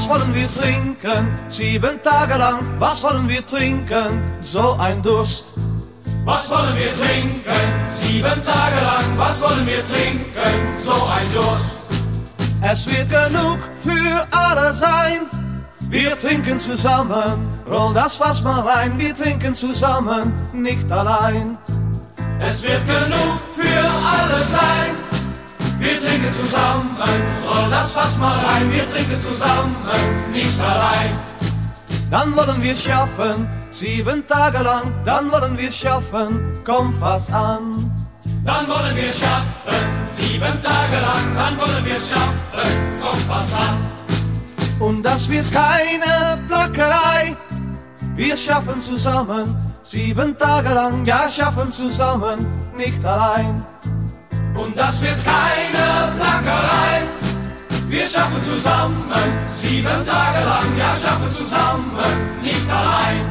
Was wollen wir trinken? 7 Tage lang, was wollen wir trinken? So ein Durst. Was wollen wir trinken? 7 Tage lang, was wollen wir trinken? So ein Durst. Es wird genug für alle sein. Wir trinken zusammen, roll das Fass mal rein. Wir trinken zusammen, nicht allein. Es wird genug für alle sein. Wir trinken zusammen, roll das Fass mal rein. Wir trinken zusammen, nicht allein. Dann wollen wir schaffen, 7 Tage lang. Dann wollen wir schaffen, komm fast an. Dann wollen wir schaffen, 7 Tage lang. Dann wollen wir schaffen, komm fast an. Und das wird keine Plackerei. Wir schaffen zusammen, 7 Tage lang. Ja, schaffen zusammen, nicht allein. Und das wird keine Plackerei. Wir schaffen zusammen, 7 Tage lang. Ja, schaffen zusammen, nicht allein.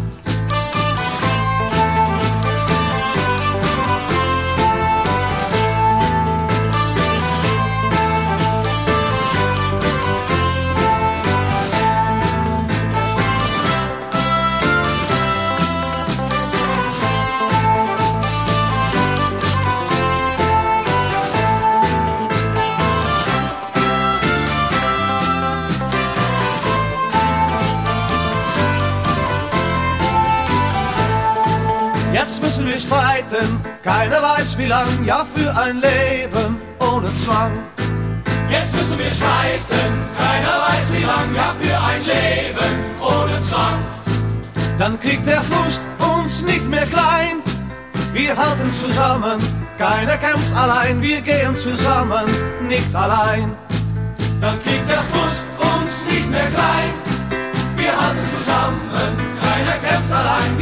Jetzt müssen wir streiten, keiner weiß wie lang, ja für ein Leben ohne Zwang. Jetzt müssen wir streiten, keiner weiß wie lang, ja für ein Leben ohne Zwang. Dann kriegt der Frust uns nicht mehr klein, wir halten zusammen, keiner kämpft allein, wir gehen zusammen, nicht allein. Dann kriegt der Frust uns nicht mehr klein, wir halten zusammen, keiner kämpft allein,